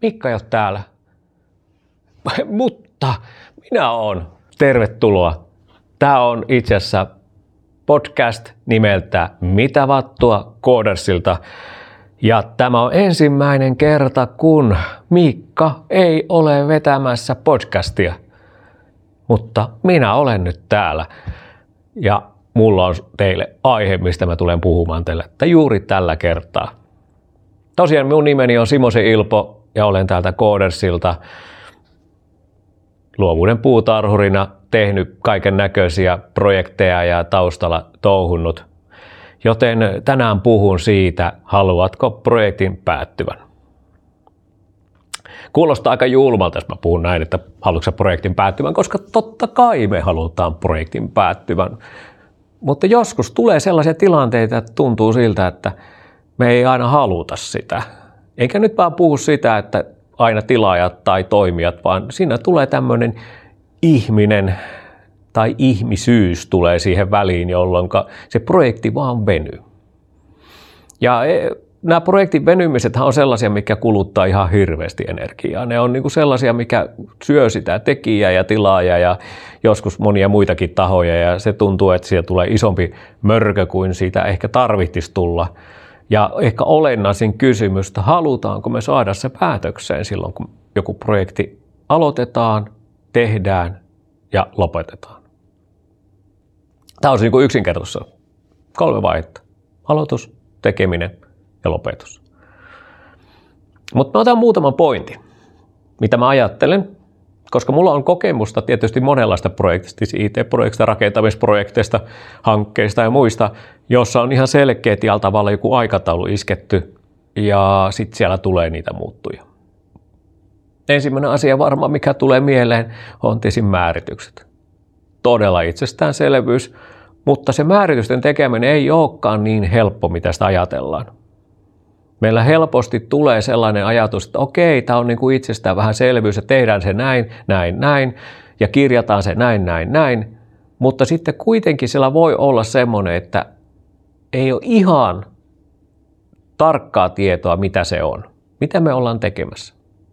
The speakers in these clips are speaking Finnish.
Mikka ei ole täällä. Mutta minä olen. Tervetuloa. Tämä on itse asiassa podcast nimeltä Mitä vattua Codersilta. Ja tämä on ensimmäinen kerta, kun Mikka ei ole vetämässä podcastia. Mutta minä olen nyt täällä. Ja mulla on teille aihe, mistä mä tulen puhumaan teille juuri tällä kertaa. Tosiaan minun nimeni on Simosen Ilpo ja olen täältä Codersilta luovuuden puutarhurina tehnyt kaiken näköisiä projekteja ja taustalla touhunnut. Joten tänään puhun siitä, haluatko projektin päättyvän. Kuulostaa aika julmalta, jos mä puhun näin, että haluatko projektin päättyvän, koska totta kai me halutaan projektin päättyvän. Mutta joskus tulee sellaisia tilanteita, että tuntuu siltä, että me ei aina haluta sitä. Eikä nyt vaan puhu sitä, että aina tilaajat tai toimijat, vaan siinä tulee tämmöinen ihminen tai ihmisyys tulee siihen väliin, jolloin se projekti vaan venyy. Ja nämä projektin venymisethän on sellaisia, mikä kuluttaa ihan hirveästi energiaa. Ne on niin kuin sellaisia, mikä syö sitä tekijää ja tilaajaa ja joskus monia muitakin tahoja. Ja se tuntuu, että siitä tulee isompi mörkö kuin siitä ehkä tarvitsisi tulla. Ja ehkä olennaisin kysymys, että halutaanko me saada se päätökseen silloin, kun joku projekti aloitetaan, tehdään ja lopetetaan. Tämä on niin kuin yksinkertaisesti 3 vaihetta. Aloitus, tekeminen ja lopetus. Mutta mä otan muutaman pointin, mitä mä ajattelen, koska mulla on kokemusta tietysti monenlaista projektista, IT-projektista, rakentamisprojekteista, hankkeista ja muista, jossa on ihan selkeällä tavalla joku aikataulu isketty ja sitten siellä tulee niitä muuttuja. Ensimmäinen asia varmaan, mikä tulee mieleen, on tietysti määritykset. Todella itsestäänselvyys, mutta se määritysten tekeminen ei olekaan niin helppo, mitä sitä ajatellaan. Meillä helposti tulee sellainen ajatus, että okei, tämä on niin kuin itsestään vähän selvyys, että tehdään se näin, ja kirjataan se näin, mutta sitten kuitenkin siellä voi olla semmoinen, että ei ole ihan tarkkaa tietoa, mitä se on, mitä me ollaan tekemässä.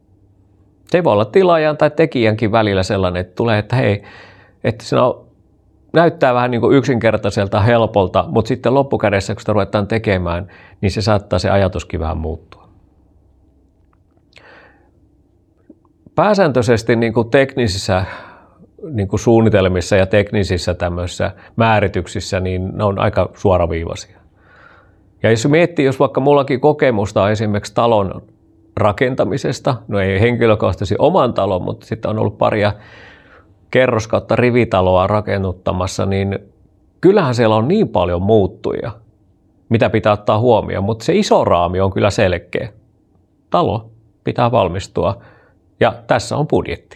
Se voi olla tilaajan tai tekijänkin välillä sellainen, että tulee, että hei, että se näyttää vähän niin kuin yksinkertaiselta, helpolta, mutta sitten loppukädessä, kun sitä ruvetaan tekemään, niin se saattaa se ajatuskin vähän muuttua. Pääsääntöisesti niin kuin teknisissä niin kuin suunnitelmissa ja teknisissä tämmöisissä määrityksissä, niin ne on aika suoraviivaisia. Ja jos miettii, jos vaikka mullakin kokemusta esimerkiksi talon rakentamisesta, no ei henkilökohtaisesti oman talon, mutta sitten on ollut paria kerros kautta rivitaloa rakennuttamassa, niin kyllähän siellä on niin paljon muuttuja, mitä pitää ottaa huomioon, mutta se iso raami on kyllä selkeä. Talo pitää valmistua ja tässä on budjetti.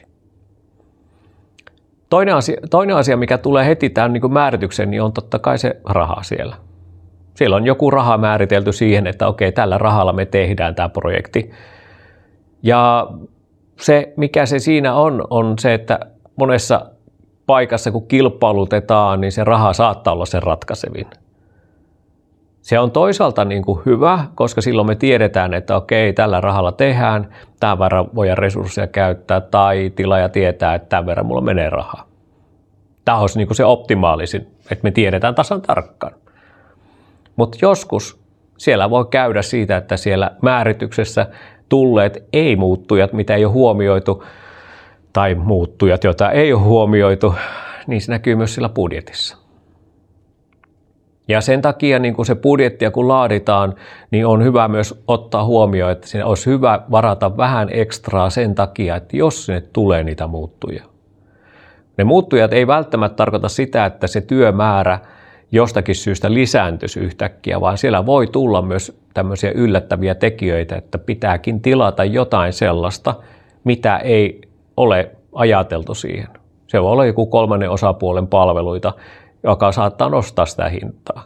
Toinen asia, mikä tulee heti tämän niin kuin määrityksen, niin on totta kai se raha siellä. Siellä on joku raha määritelty siihen, että okei, tällä rahalla me tehdään tämä projekti. Ja se, mikä se siinä on se, että monessa paikassa, kun kilpailutetaan, niin se raha saattaa olla sen ratkaisevin. Se on toisaalta niin kuin hyvä, koska silloin me tiedetään, että okei, tällä rahalla tehdään, tämän verran voidaan resursseja käyttää, tai tilaaja tietää, että tämän verran mulla menee rahaa. Tämä olisi niin kuin se optimaalisin, että me tiedetään tasan tarkkaan. Mutta joskus siellä voi käydä siitä, että siellä määrityksessä tulleet ei-muuttujat, mitä ei ole huomioitu, tai muuttujat, joita ei ole huomioitu, niin se näkyy myös sillä budjetissa. Ja sen takia niin kun se budjettia kun laaditaan, niin on hyvä myös ottaa huomioon, että siinä olisi hyvä varata vähän ekstraa sen takia, että jos sinne tulee niitä muuttuja. Ne muuttujat ei välttämättä tarkoita sitä, että se työmäärä jostakin syystä lisääntyisi yhtäkkiä, vaan siellä voi tulla myös tämmöisiä yllättäviä tekijöitä, että pitääkin tilata jotain sellaista, mitä ei ole ajateltu siihen. Se voi olla joku 3. osapuolen palveluita, joka saattaa nostaa sitä hintaa.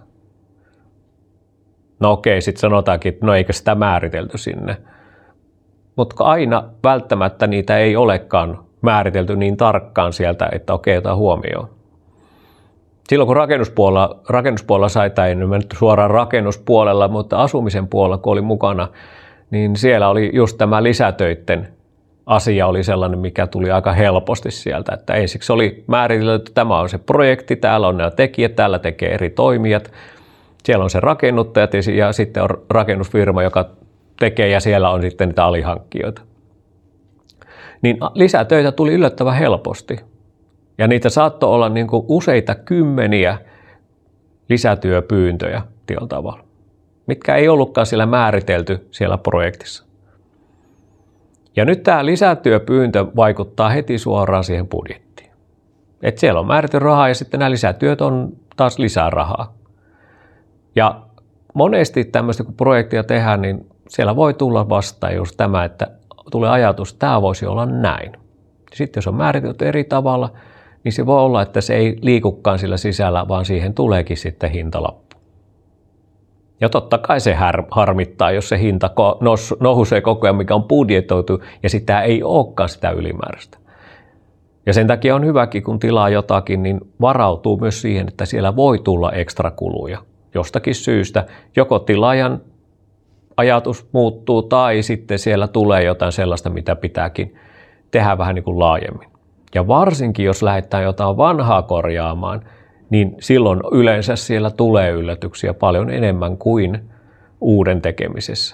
No okei, sitten sanotaankin, että no eikö sitä määritelty sinne. Mutta aina välttämättä niitä ei olekaan määritelty niin tarkkaan sieltä, että okei, ota huomioon. Silloin kun rakennuspuolella sai, tai en mennyt suoraan rakennuspuolella, mutta asumisen puolella kun oli mukana, niin siellä oli just tämä lisätöitten asia oli sellainen, mikä tuli aika helposti sieltä, että ensiksi oli määritelty, että tämä on se projekti, täällä on nämä tekijät, täällä tekee eri toimijat, siellä on se rakennuttajat ja sitten on rakennusfirma, joka tekee ja siellä on sitten niitä alihankkijoita. Niin lisätöitä tuli yllättävän helposti ja niitä saattoi olla niin kuin useita kymmeniä lisätyöpyyntöjä tietyllä tavalla, mitkä ei ollutkaan siellä määritelty siellä projektissa. Ja nyt tämä lisätyöpyyntö vaikuttaa heti suoraan siihen budjettiin. Et siellä on määrätty rahaa ja sitten nämä lisätyöt on taas lisää rahaa. Ja monesti tämmöistä kun projektia tehdään, niin siellä voi tulla vastaan just tämä, että tulee ajatus, että tämä voisi olla näin. Sitten jos on määritelty eri tavalla, niin se voi olla, että se ei liikukaan sillä sisällä, vaan siihen tuleekin sitten hintalappu. Ja totta kai se harmittaa, jos se hinta nousee koko ajan, mikä on budjetoitu, ja sitä ei olekaan sitä ylimääräistä. Ja sen takia on hyväkin, kun tilaa jotakin, niin varautuu myös siihen, että siellä voi tulla ekstra kuluja jostakin syystä. Joko tilaajan ajatus muuttuu, tai sitten siellä tulee jotain sellaista, mitä pitääkin tehdä vähän niin kuin laajemmin. Ja varsinkin, jos lähdetään jotain vanhaa korjaamaan, niin silloin yleensä siellä tulee yllätyksiä paljon enemmän kuin uuden tekemisessä.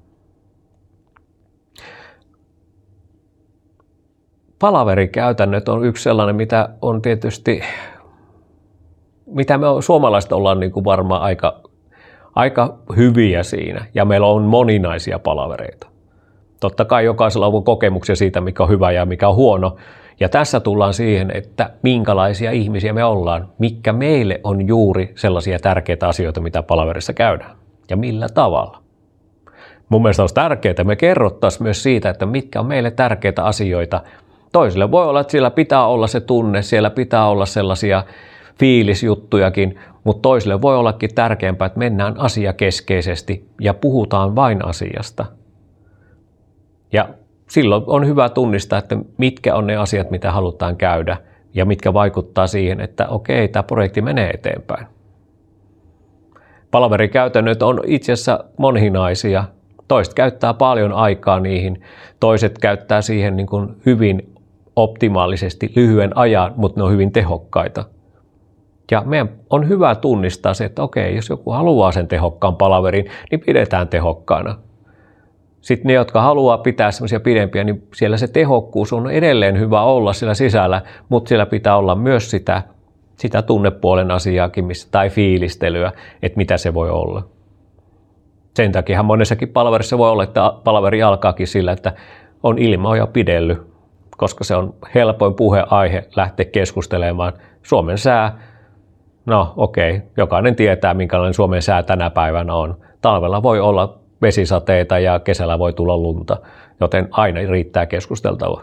Palaverikäytännöt on yksi sellainen, mitä on tietysti, mitä me suomalaiset ollaan niin kuin varmaan aika hyviä siinä, ja meillä on moninaisia palavereita. Totta kai jokaisella on kokemuksia siitä, mikä on hyvä ja mikä on huono, ja tässä tullaan siihen, että minkälaisia ihmisiä me ollaan, mitkä meille on juuri sellaisia tärkeitä asioita, mitä palaverissa käydään, ja millä tavalla. Mun mielestä olisi tärkeää, että me kerrottaisiin myös siitä, että mitkä on meille tärkeitä asioita. Toisille voi olla, että siellä pitää olla se tunne, siellä pitää olla sellaisia fiilisjuttujakin, mutta toisille voi ollakin tärkeämpää, että mennään asiakeskeisesti ja puhutaan vain asiasta. Ja silloin on hyvä tunnistaa, että mitkä on ne asiat, mitä halutaan käydä ja mitkä vaikuttaa siihen, että okei, tämä projekti menee eteenpäin. Palaverikäytännöt on itse asiassa moninaisia. Toiset käyttää paljon aikaa niihin, toiset käyttää siihen niin kuin hyvin optimaalisesti lyhyen ajan, mutta ne on hyvin tehokkaita. Ja meidän on hyvä tunnistaa se, että okei, jos joku haluaa sen tehokkaan palaverin, niin pidetään tehokkaana. Sitten ne, jotka haluaa pitää semmoisia pidempiä, niin siellä se tehokkuus on edelleen hyvä olla siellä sisällä, mutta siellä pitää olla myös sitä tunnepuolen asiaakin tai fiilistelyä, että mitä se voi olla. Sen takia monessakin palaverissa voi olla, että palaveri alkaakin sillä, että on ilma jo pidellyt, koska se on helpoin puheaihe lähteä keskustelemaan. Suomen sää, no okei, jokainen tietää, minkälainen Suomen sää tänä päivänä on. Talvella voi olla vesisateita ja kesällä voi tulla lunta, joten aina riittää keskusteltavaa.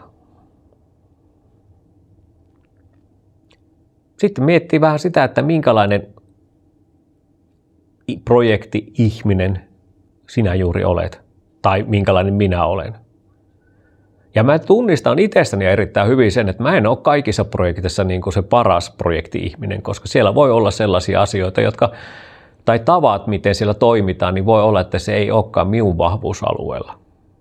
Sitten miettii vähän sitä, että minkälainen projekti-ihminen sinä juuri olet, tai minkälainen minä olen. Ja mä tunnistan itsestäni erittäin hyvin sen, että mä en ole kaikissa projekteissa niin kuin se paras projekti-ihminen, koska siellä voi olla sellaisia asioita, tai tavat, miten siellä toimitaan, niin voi olla, että se ei olekaan minun vahvuusalueella.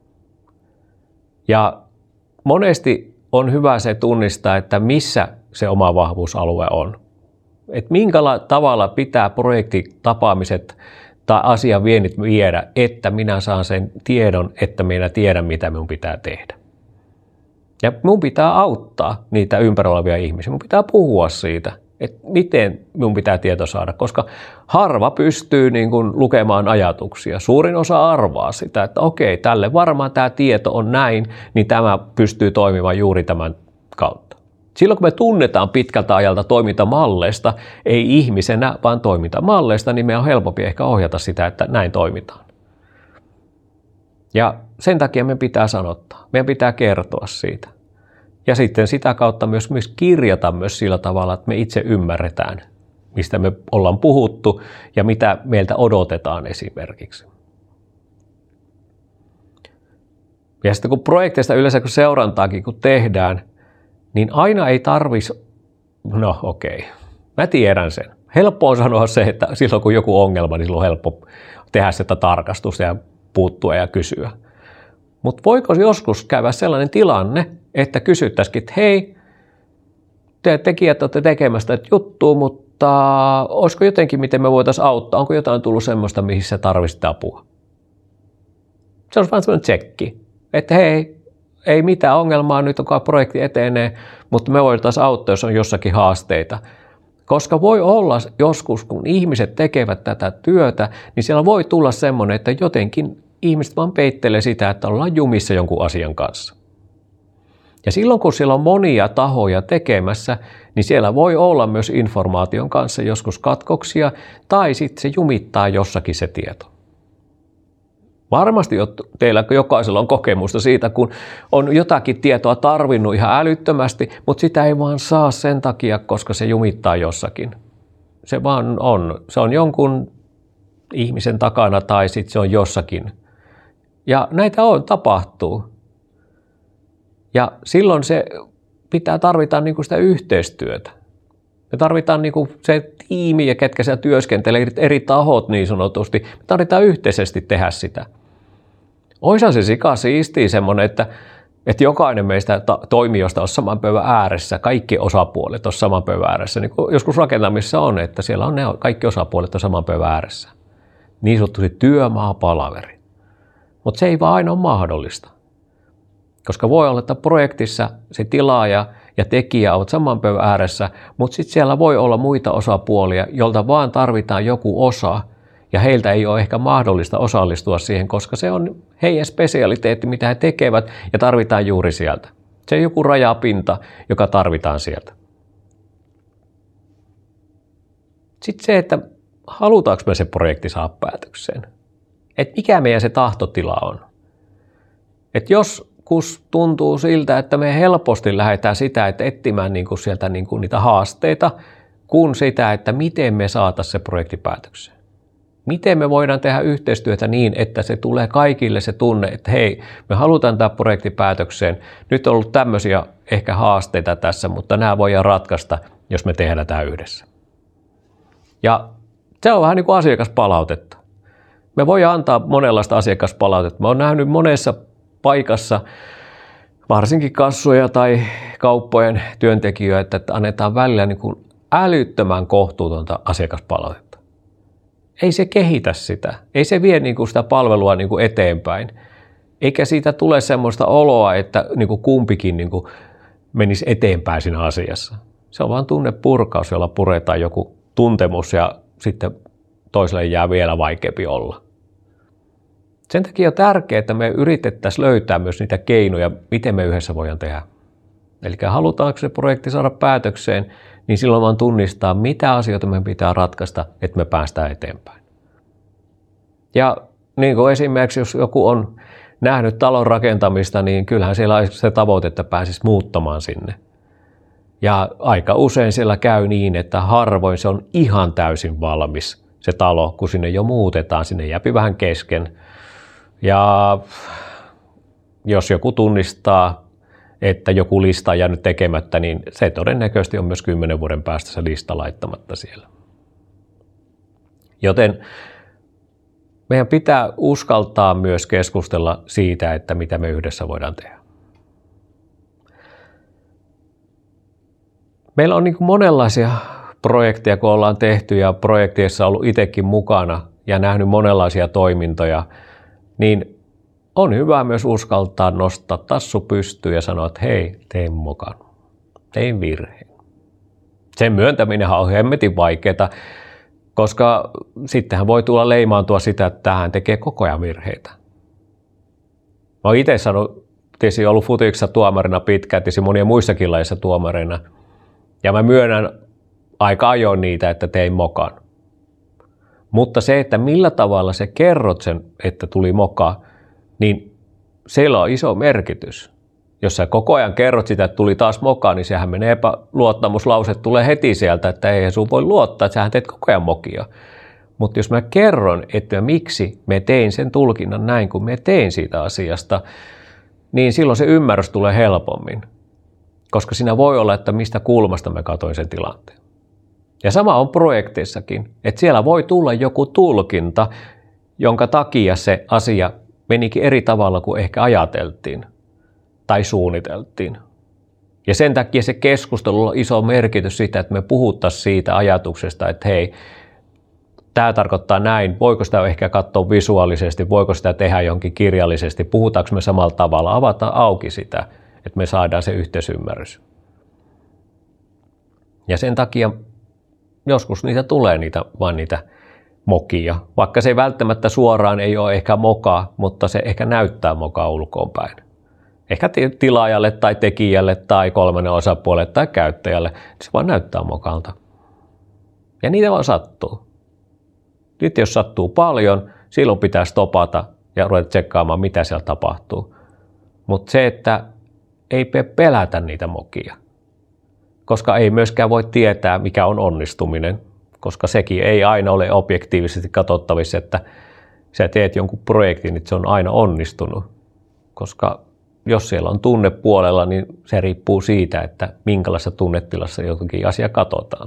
Ja monesti on hyvä se tunnistaa, että missä se oma vahvuusalue on. Että minkä tavalla pitää projektitapaamiset tai asiaviennit viedä, että minä saan sen tiedon, että minä tiedän, mitä minun pitää tehdä. Ja minun pitää auttaa niitä ympärillä olevia ihmisiä. Minun pitää puhua siitä, että miten minun pitää tieto saada, koska harva pystyy niin kuin lukemaan ajatuksia. Suurin osa arvaa sitä, että okei, tälle varmaan tämä tieto on näin, niin tämä pystyy toimimaan juuri tämän kautta. Silloin kun me tunnetaan pitkältä ajalta toimintamalleista, ei ihmisenä, vaan toimintamalleista, niin meidän on helpompi ehkä ohjata sitä, että näin toimitaan. Ja sen takia me pitää sanottaa, meidän pitää kertoa siitä. Ja sitten sitä kautta myös kirjata myös sillä tavalla, että me itse ymmärretään, mistä me ollaan puhuttu ja mitä meiltä odotetaan esimerkiksi. Ja sitten kun projekteista yleensä kun seurantaakin kun tehdään, niin aina ei tarvitsisi, no okei, mä tiedän sen. Helppo on sanoa se, että silloin kun joku ongelma, niin silloin on helppo tehdä sitä tarkastusta ja puuttua ja kysyä. Mutta voiko joskus käydä sellainen tilanne, että kysyttäisikin, että hei, te tekijät olette tekemästä juttua, mutta olisiko jotenkin, miten me voitaisiin auttaa? Onko jotain tullut semmoista, mihin sä tarvitset apua? Se on vain sellainen tsekki, että hei, ei mitään ongelmaa, nyt on projekti etenee, mutta me voitaisiin auttaa, jos on jossakin haasteita. Koska voi olla joskus, kun ihmiset tekevät tätä työtä, niin siellä voi tulla semmoinen, että jotenkin ihmiset vaan peittelee sitä, että ollaan jumissa jonkun asian kanssa. Ja silloin, kun siellä on monia tahoja tekemässä, niin siellä voi olla myös informaation kanssa joskus katkoksia, tai sitten se jumittaa jossakin se tieto. Varmasti teillä jokaisella on kokemusta siitä, kun on jotakin tietoa tarvinnut ihan älyttömästi, mutta sitä ei vaan saa sen takia, koska se jumittaa jossakin. Se vaan on. Se on jonkun ihmisen takana tai sitten se on jossakin. Ja näitä tapahtuu. Ja silloin se tarvitaan niinku sitä yhteistyötä. Me tarvitaan niinku se tiimi ja ketkä siellä työskentelee, eri tahot niin sanotusti. Me tarvitaan yhteisesti tehdä sitä. Oishan se sika siistiä semmoinen, että jokainen meistä toimijoista on saman pöydän ääressä, kaikki osapuolet on saman pöydän ääressä. Niin kuin joskus rakentamisessa on, että siellä on kaikki osapuolet on saman pöydän ääressä. Niin sanottu työmaapalaveri. Mutta se ei vaan aina ole mahdollista. Koska voi olla, että projektissa se tilaaja ja tekijä ovat saman pöydän ääressä, mutta sitten siellä voi olla muita osapuolia, jolta vaan tarvitaan joku osa, ja heiltä ei ole ehkä mahdollista osallistua siihen, koska se on heidän spesialiteetti, mitä he tekevät, ja tarvitaan juuri sieltä. Se on joku rajapinta, joka tarvitaan sieltä. Sitten se, että halutaanko me se projekti saada päätökseen. Että mikä meidän se tahtotila on. Että joskus tuntuu siltä, että me helposti lähdetään sitä, että etsimään sieltä niitä haasteita, kuin sitä, että miten me saataisiin se projekti päätökseen. Miten me voidaan tehdä yhteistyötä niin, että se tulee kaikille se tunne, että hei, me halutaan tämä projekti päätökseen. Nyt on ollut tämmöisiä ehkä haasteita tässä, mutta nämä voidaan ratkaista, jos me tehdään tämä yhdessä. Ja se on vähän niin kuin asiakaspalautetta. Me voidaan antaa monenlaista asiakaspalautetta. Mä oon nähnyt monessa paikassa, varsinkin kassoja tai kauppojen työntekijöitä, että annetaan välillä niin kuin älyttömän kohtuutonta asiakaspalautetta. Ei se kehitä sitä. Ei se vie sitä palvelua eteenpäin. Eikä siitä tule semmoista oloa, että kumpikin menisi eteenpäin siinä asiassa. Se on vaan tunnepurkaus, jolla puretaan joku tuntemus ja sitten toiselle jää vielä vaikeampi olla. Sen takia on tärkeää, että me yritettäisiin löytää myös niitä keinoja, miten me yhdessä voidaan tehdä. Eli halutaanko se projekti saada päätökseen, niin silloin vaan tunnistaa, mitä asioita meidän pitää ratkaista, että me päästään eteenpäin. Ja niin kuin esimerkiksi, jos joku on nähnyt talon rakentamista, niin kyllähän siellä on se tavoite, että pääsisi muuttamaan sinne. Ja aika usein siellä käy niin, että harvoin se on ihan täysin valmis se talo, kun sinne jo muutetaan, sinne jääpi vähän kesken. Ja jos joku tunnistaa, että joku lista on jäänyt tekemättä, niin se todennäköisesti on myös 10 vuoden päästä se lista laittamatta siellä. Joten meidän pitää uskaltaa myös keskustella siitä, että mitä me yhdessä voidaan tehdä. Meillä on monenlaisia projekteja, kun ollaan tehty ja projekteissa ollut itsekin mukana ja nähnyt monenlaisia toimintoja, niin on hyvä myös uskaltaa nostaa tassu pystyyn ja sanoa, että hei, tein mokan, tein virheen. Sen myöntäminenhän on hemmetin vaikeaa, koska sittenhän voi tulla leimaantua sitä, että tähän tekee koko ajan virheitä. Mä oon itse sanonut, tietysti ollut futiksessa tuomarina pitkään, tietysti monia muissakin lajeissa tuomarina, ja mä myönnän aika ajoin niitä, että tein mokan. Mutta se, että millä tavalla sä kerrot sen, että tuli moka, niin siellä on iso merkitys. Jos sä koko ajan kerrot sitä, että tuli taas moka, niin sehän menee epäluottamuslause, tulee heti sieltä, että ei sun voi luottaa, että sähän teet koko ajan mokia. Mutta jos mä kerron, että miksi me tein sen tulkinnan näin, kun me tein siitä asiasta, niin silloin se ymmärrys tulee helpommin. Koska siinä voi olla, että mistä kulmasta mä katsoin sen tilanteen. Ja sama on projekteissakin, että siellä voi tulla joku tulkinta, jonka takia se asia menikin eri tavalla kuin ehkä ajateltiin tai suunniteltiin. Ja sen takia se keskustelu on iso merkitys siitä, että me puhuttaisiin siitä ajatuksesta, että hei, tämä tarkoittaa näin, voiko sitä ehkä katsoa visuaalisesti, voiko sitä tehdä jonkin kirjallisesti, puhutaanko me samalla tavalla, avataan auki sitä, että me saadaan se yhteisymmärrys. Ja sen takia joskus niitä tulee vaan niitä mokia, vaikka se ei välttämättä suoraan ei ole ehkä moka, mutta se ehkä näyttää mokaa ulkoonpäin. Ehkä tilaajalle tai tekijälle tai kolmannen osapuolelle tai käyttäjälle, se vaan näyttää mokalta. Ja niitä vaan sattuu. Nyt jos sattuu paljon, silloin pitää stopata ja ruveta tsekkaamaan, mitä siellä tapahtuu. Mutta se, että ei pelätä niitä mokia, koska ei myöskään voi tietää, mikä on onnistuminen, koska sekin ei aina ole objektiivisesti katsottavissa, että sä teet jonkun projektin, että se on aina onnistunut, koska jos siellä on tunnepuolella, niin se riippuu siitä, että minkälaisessa tunnetilassa jokin asia katsotaan.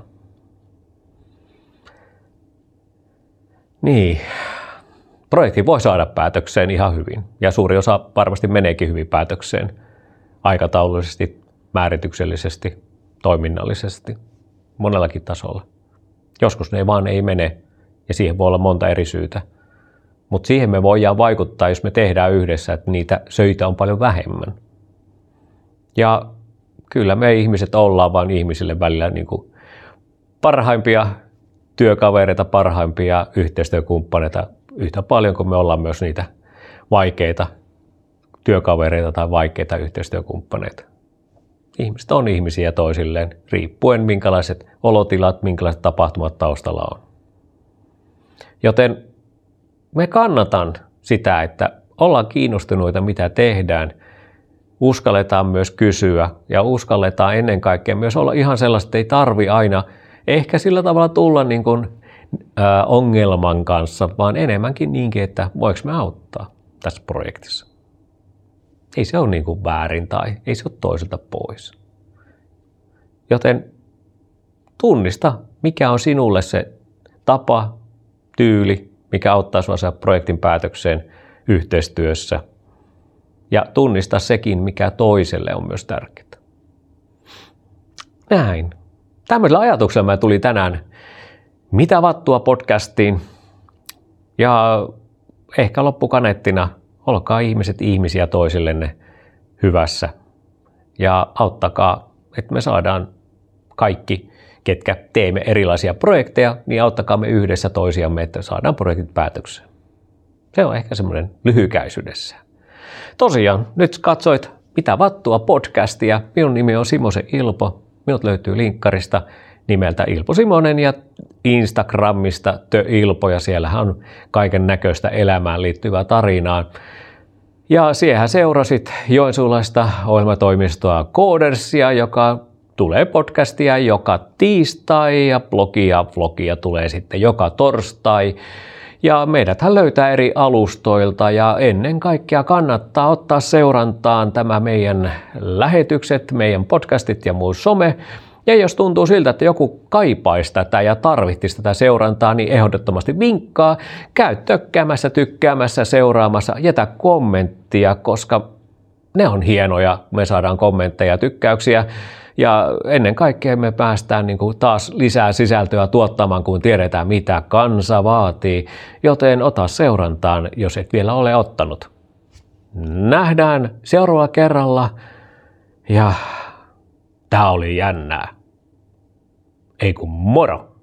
Niin, projekti voi saada päätökseen ihan hyvin, ja suuri osa varmasti meneekin hyvin päätökseen aikataulullisesti, määrityksellisesti, toiminnallisesti, monellakin tasolla. Joskus ne vaan ei mene, ja siihen voi olla monta eri syytä. Mutta siihen me voidaan vaikuttaa, jos me tehdään yhdessä, että niitä söitä on paljon vähemmän. Ja kyllä me ihmiset ollaan vaan ihmisille välillä niin kuin parhaimpia työkavereita, parhaimpia yhteistyökumppaneita yhtä paljon kuin me ollaan myös niitä vaikeita työkavereita tai vaikeita yhteistyökumppaneita. Ihmiset on ihmisiä toisilleen, riippuen minkälaiset olotilat, minkälaiset tapahtumat taustalla on. Joten me kannatan sitä, että ollaan kiinnostuneita, mitä tehdään, uskalletaan myös kysyä ja uskalletaan ennen kaikkea myös olla ihan sellaista, että ei tarvi aina ehkä sillä tavalla tulla niin kuin, ongelman kanssa, vaan enemmänkin niinkin, että voiko me auttaa tässä projektissa. Ei se ole niin kuin väärin tai ei se ole toiselta pois. Joten tunnista, mikä on sinulle se tapa, tyyli, mikä auttaa sinua saada projektin päätökseen yhteistyössä. Ja tunnista sekin, mikä toiselle on myös tärkeää. Näin. Tämmöisellä ajatuksella mä tulin tänään Mitä vattua podcastiin. Ja ehkä loppukaneettina, olkaa ihmiset ihmisiä toisillenne hyvässä. Ja auttakaa, että me saadaan kaikki, ketkä teemme erilaisia projekteja, niin auttakaa me yhdessä toisiamme, että saadaan projektit päätökseen. Se on ehkä semmoinen lyhykäisyydessä. Tosiaan, nyt katsoit Mitä vattua podcastia. Minun nimi on Simosen Ilpo. Minut löytyy linkkarista nimeltä Ilpo Simonen ja Instagramista Ilpo, ja siellähän on kaiken näköistä elämään liittyvää tarinaa. Ja siellä seurasit joensuulaista ohjelmatoimistoa Codersia, joka tulee podcastia joka tiistai ja vlogia tulee sitten joka torstai. Ja meidäthän löytää eri alustoilta ja ennen kaikkea kannattaa ottaa seurantaan tämä meidän lähetykset, meidän podcastit ja muu some. Ja jos tuntuu siltä, että joku kaipaisi tätä ja tarvitsisi tätä seurantaa, niin ehdottomasti vinkkaa. Käy tökkäämässä, tykkäämässä, seuraamassa, jätä kommenttia, koska ne on hienoja. Me saadaan kommentteja ja tykkäyksiä. Ja ennen kaikkea me päästään niin kuin taas lisää sisältöä tuottamaan, kun tiedetään mitä kansa vaatii. Joten ota seurantaan, jos et vielä ole ottanut. Nähdään seuraavalla kerralla. Ja tää oli jännää. Ei kun moro!